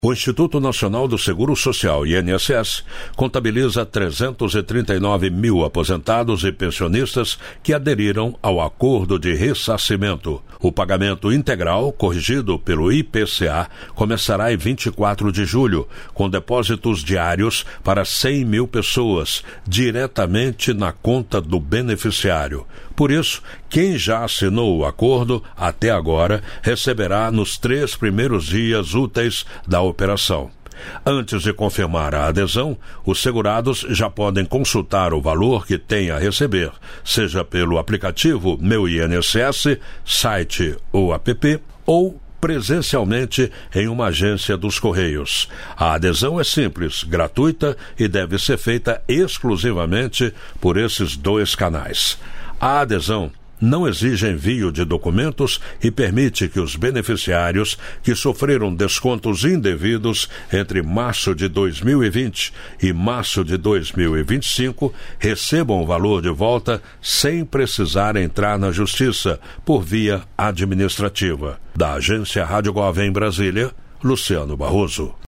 O Instituto Nacional do Seguro Social, INSS, contabiliza 339 mil aposentados e pensionistas que aderiram ao acordo de ressarcimento. O pagamento integral, corrigido pelo IPCA, começará em 24 de julho, com depósitos diários para 100 mil pessoas, diretamente na conta do beneficiário. Por isso, quem já assinou o acordo até agora receberá nos 3 primeiros dias úteis da operação. Antes de confirmar a adesão, os segurados já podem consultar o valor que têm a receber, seja pelo aplicativo Meu INSS, site ou app, ou presencialmente em uma agência dos Correios. A adesão é simples, gratuita e deve ser feita exclusivamente por esses 2 canais. A adesão não exige envio de documentos e permite que os beneficiários que sofreram descontos indevidos entre março de 2020 e março de 2025 recebam o valor de volta sem precisar entrar na Justiça por via administrativa. Da agência Rádio Gov em Brasília, Luciano Barroso.